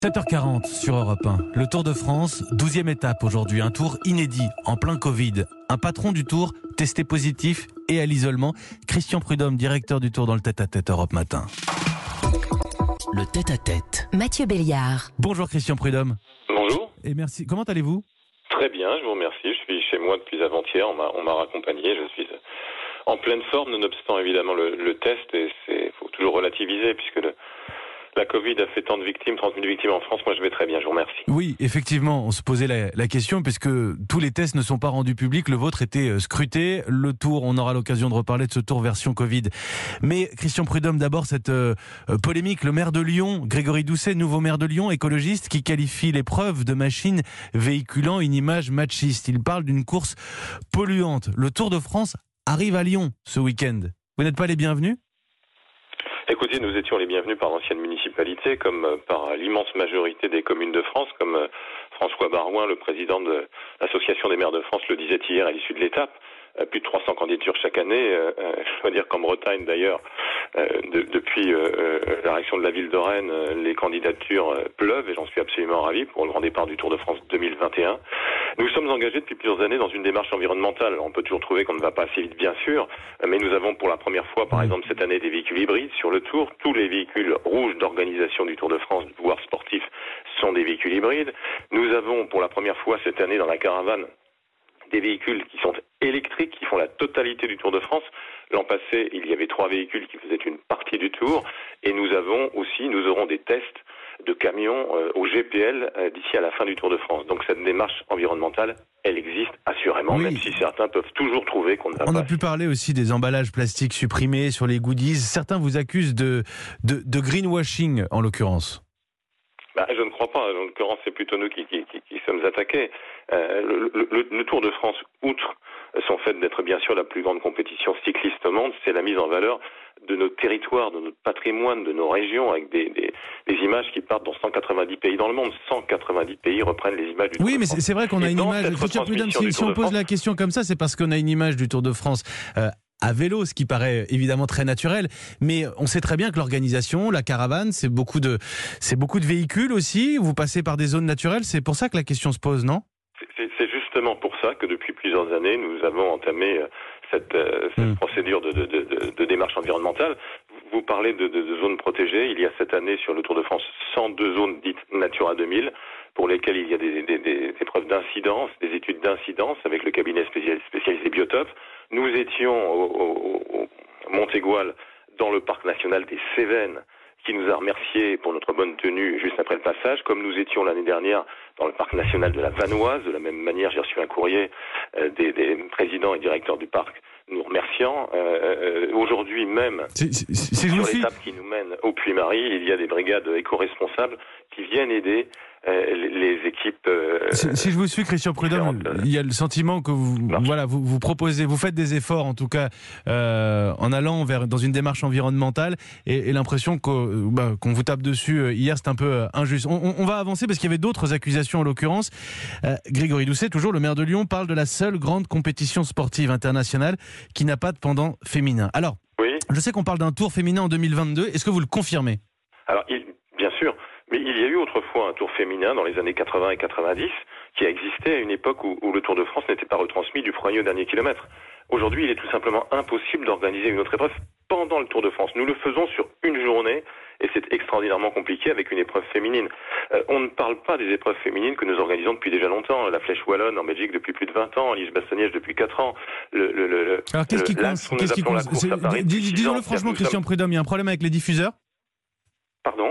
7h40 sur Europe 1. Le Tour de France, 12e étape aujourd'hui. Un tour inédit, en plein Covid. Un patron du Tour testé positif et à l'isolement. Christian Prudhomme, directeur du Tour dans le tête-à-tête Europe Matin. Le tête-à-tête. Mathieu Béliard. Bonjour Christian Prudhomme. Bonjour. Et merci. Comment allez-vous ? Très bien, je vous remercie. Je suis chez moi depuis avant-hier. On m'a raccompagné. Je suis en pleine forme, nonobstant évidemment le test. Et faut toujours relativiser puisque la Covid a fait tant de victimes, 30 000 victimes en France. Moi, je vais très bien, je vous remercie. Oui, effectivement, on se posait la question puisque tous les tests ne sont pas rendus publics. Le vôtre était scruté. Le Tour, on aura l'occasion de reparler de ce Tour version Covid. Mais Christian Prudhomme, d'abord, cette polémique. Le maire de Lyon, Grégory Doucet, nouveau maire de Lyon, écologiste, qui qualifie l'épreuve de machine véhiculant une image machiste. Il parle d'une course polluante. Le Tour de France arrive à Lyon ce week-end. Vous n'êtes pas les bienvenus ? Écoutez, nous étions les bienvenus par l'ancienne municipalité, comme par l'immense majorité des communes de France, comme François Barouin, le président de l'Association des maires de France, le disait hier à l'issue de l'étape. Plus de 300 candidatures chaque année. Je dois dire qu'en Bretagne, d'ailleurs, depuis la réaction de la ville de Rennes, les candidatures pleuvent et j'en suis absolument ravi pour le grand départ du Tour de France 2021. Nous sommes engagés depuis plusieurs années dans une démarche environnementale. On peut toujours trouver qu'on ne va pas assez vite, bien sûr, mais nous avons pour la première fois, par exemple, cette année, des véhicules hybrides sur le Tour. Tous les véhicules rouges d'organisation du Tour de France, du pouvoir sportif, sont des véhicules hybrides. Nous avons pour la première fois cette année dans la caravane des véhicules qui sont électriques, qui font la totalité du Tour de France. L'an passé, il y avait 3 véhicules qui faisaient une partie du Tour. Et nous aurons des tests de camions au GPL d'ici à la fin du Tour de France. Donc cette démarche environnementale, elle existe assurément, oui. Même si certains peuvent toujours trouver qu'on ne va pas. On a pu parler aussi des emballages plastiques supprimés sur les goodies. Certains vous accusent de greenwashing, en l'occurrence. Je ne crois pas. En l'occurrence, c'est plutôt nous qui sommes attaqués. Le Tour de France, outre son fait d'être bien sûr la plus grande compétition cycliste au monde, c'est la mise en valeur de nos territoires, de notre patrimoine, de nos régions, avec des images qui partent dans 190 pays dans le monde. 190 pays reprennent les images du Tour de France. Oui, mais c'est vrai qu'on a une image. Christian Prudhomme, si on pose la question comme ça, c'est parce qu'on a une image du Tour de France à vélo, ce qui paraît évidemment très naturel. Mais on sait très bien que l'organisation, la caravane, c'est beaucoup de véhicules aussi. Vous passez par des zones naturelles. C'est pour ça que la question se pose, non ? C'est justement pour ça que depuis plusieurs années, nous avons entamé cette procédure de démarche environnementale. Vous parlez de zones protégées. Il y a cette année sur le Tour de France 102 zones dites Natura 2000 pour lesquelles il y a des épreuves d'incidence, des études d'incidence avec le cabinet spécialisé Biotop. Nous étions au Montégoal dans le parc national des Cévennes, qui nous a remerciés pour notre bonne tenue juste après le passage, comme nous étions l'année dernière dans le parc national de la Vanoise. De la même manière, j'ai reçu un courrier des présidents et directeurs du parc nous remerciant. Aujourd'hui même, sur l'étape qui nous mène au Puy-Marie, il y a des brigades éco-responsables qui viennent aider les équipes. Si je vous suis, Christian Prudhomme, il y a le sentiment que vous proposez, vous faites des efforts en tout cas en allant dans une démarche environnementale et l'impression qu'on vous tape dessus hier, c'est un peu injuste. On va avancer parce qu'il y avait d'autres accusations en l'occurrence. Grégory Doucet, toujours le maire de Lyon, parle de la seule grande compétition sportive internationale qui n'a pas de pendant féminin. Alors, oui. Je sais qu'on parle d'un tour féminin en 2022. Est-ce que vous le confirmez ? Alors, bien sûr. Mais il y a eu autrefois un tour féminin dans les années 80 et 90 qui a existé à une époque où le Tour de France n'était pas retransmis du premier au dernier kilomètre. Aujourd'hui, il est tout simplement impossible d'organiser une autre épreuve pendant le Tour de France. Nous le faisons sur une journée et c'est extraordinairement compliqué avec une épreuve féminine. On ne parle pas des épreuves féminines que nous organisons depuis déjà longtemps. La Flèche Wallonne en Belgique depuis plus de 20 ans, Liège-Bastogne-Liège depuis 4 ans. Alors qu'est-ce qui coince ? Disons-le franchement, Christian Prudhomme, il y a un problème avec les diffuseurs ? Pardon ?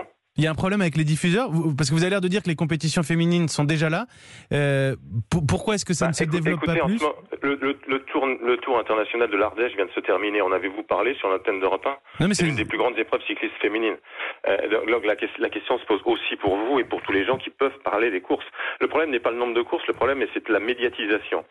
Il y a un problème avec les diffuseurs, parce que vous avez l'air de dire que les compétitions féminines sont déjà là. Pourquoi est-ce que ça ne se développe pas plus ? Le tour international de l'Ardèche vient de se terminer. En avez-vous parlé sur l'antenne d'Europe 1 ? C'est l'une des plus grandes épreuves cyclistes féminines. Donc la question se pose aussi pour vous et pour tous les gens qui peuvent parler des courses. Le problème n'est pas le nombre de courses, le problème c'est la médiatisation.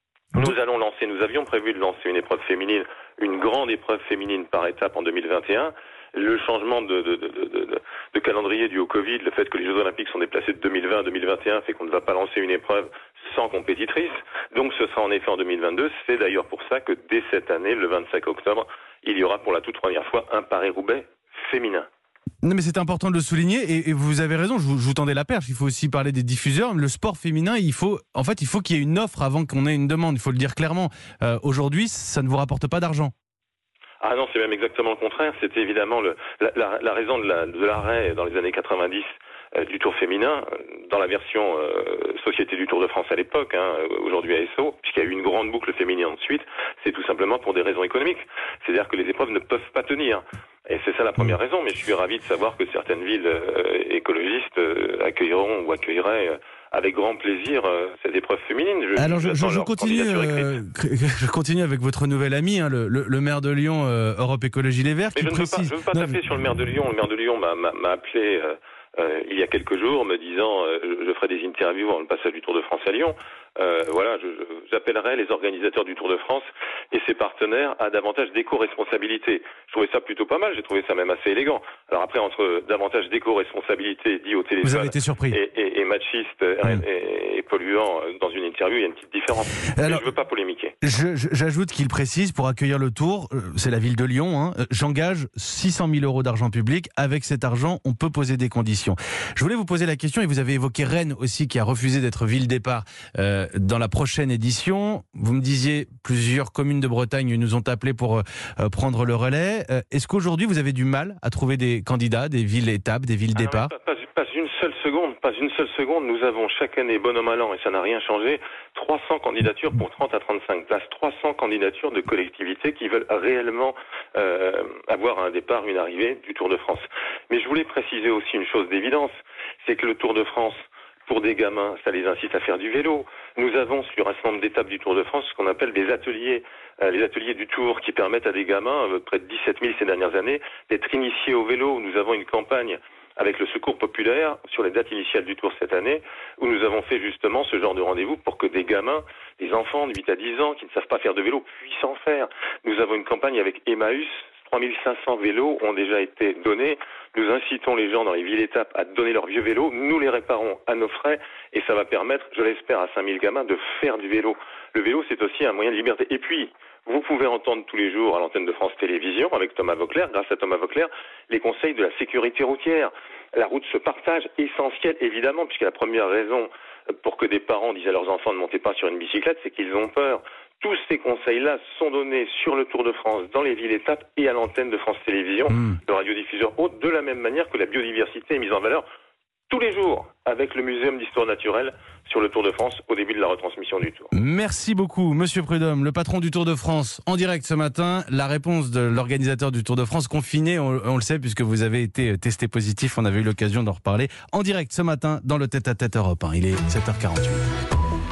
Nous avions prévu de lancer une épreuve féminine, une grande épreuve féminine par étape en 2021. Le changement de calendrier dû au Covid, le fait que les Jeux Olympiques sont déplacés de 2020 à 2021 fait qu'on ne va pas lancer une épreuve sans compétitrice. Donc ce sera en effet en 2022. C'est d'ailleurs pour ça que dès cette année, le 25 octobre, il y aura pour la toute première fois un Paris-Roubaix féminin. Non, mais c'est important de le souligner et vous avez raison, je vous tendais la perche. Il faut aussi parler des diffuseurs. Le sport féminin, il faut qu'il y ait une offre avant qu'on ait une demande. Il faut le dire clairement. Aujourd'hui, ça ne vous rapporte pas d'argent. Ah non, c'est même exactement le contraire. C'était évidemment la raison de l'arrêt dans les années 90 du Tour féminin, dans la version Société du Tour de France à l'époque, aujourd'hui ASO, puisqu'il y a eu une grande boucle féminine ensuite, c'est tout simplement pour des raisons économiques. C'est-à-dire que les épreuves ne peuvent pas tenir. Et c'est ça la première raison, mais je suis ravi de savoir que certaines villes écologistes accueilleront ou accueilleraient avec grand plaisir cette épreuve féminine. Alors je continue avec votre nouvel ami, le maire de Lyon, Europe Écologie Les Verts, mais qui précise... Je ne veux pas taper sur le maire de Lyon. Le maire de Lyon m'a appelé il y a quelques jours, me disant je ferai des interviews avant le passage du Tour de France à Lyon. Voilà, j'appellerai les organisateurs du Tour de France et ses partenaires à davantage d'éco-responsabilité. Je trouvais ça plutôt pas mal, j'ai trouvé ça même assez élégant. Alors après, entre davantage d'éco-responsabilité dit au téléphone... Vous avez été surpris. Et machiste et polluant dans une interview, il y a une petite différence. Alors, mais je ne veux pas polémiquer. J'ajoute qu'il précise, pour accueillir le Tour, c'est la ville de Lyon, j'engage 600 000 € d'argent public. Avec cet argent, on peut poser des conditions. Je voulais vous poser la question, et vous avez évoqué Rennes aussi, qui a refusé d'être ville départ dans la prochaine édition. Vous me disiez, plusieurs communes de Bretagne nous ont appelés pour prendre le relais. Est-ce qu'aujourd'hui, vous avez du mal à trouver des candidats, des villes étapes, des villes départ? Pas une seule seconde. Nous avons chaque année, bon an mal an, et ça n'a rien changé, 300 candidatures pour 30 à 35 places. 300 candidatures de collectivités qui veulent réellement avoir un départ, une arrivée du Tour de France. Mais je voulais préciser aussi une chose d'évidence, c'est que le Tour de France, pour des gamins, ça les incite à faire du vélo. Nous avons sur un certain nombre d'étapes du Tour de France ce qu'on appelle des ateliers, les ateliers du Tour qui permettent à des gamins, près de 17 000 ces dernières années, d'être initiés au vélo. Nous avons une campagne avec le Secours populaire sur les dates initiales du Tour cette année, où nous avons fait justement ce genre de rendez-vous pour que des gamins, des enfants de 8 à 10 ans qui ne savent pas faire de vélo puissent en faire. Nous avons une campagne avec Emmaüs, 3500 vélos ont déjà été donnés. Nous incitons les gens dans les villes-étapes à donner leurs vieux vélos. Nous les réparons à nos frais et ça va permettre, je l'espère, à 5000 gamins de faire du vélo. Le vélo, c'est aussi un moyen de liberté. Et puis, vous pouvez entendre tous les jours à l'antenne de France Télévisions, avec Thomas Vauclair, grâce à Thomas Vauclair, les conseils de la sécurité routière. La route se partage, essentiel évidemment, puisque la première raison pour que des parents disent à leurs enfants ne montez pas sur une bicyclette, c'est qu'ils ont peur. Tous ces conseils-là sont donnés sur le Tour de France, dans les villes-étapes et à l'antenne de France Télévisions, le radiodiffuseur haute, de la même manière que la biodiversité est mise en valeur tous les jours avec le Muséum d'Histoire Naturelle sur le Tour de France au début de la retransmission du Tour. Merci beaucoup, Monsieur Prudhomme, le patron du Tour de France, en direct ce matin. La réponse de l'organisateur du Tour de France, confiné, on le sait puisque vous avez été testé positif, on avait eu l'occasion d'en reparler, en direct ce matin dans le Tête à Tête Europe 1. Il est 7h48.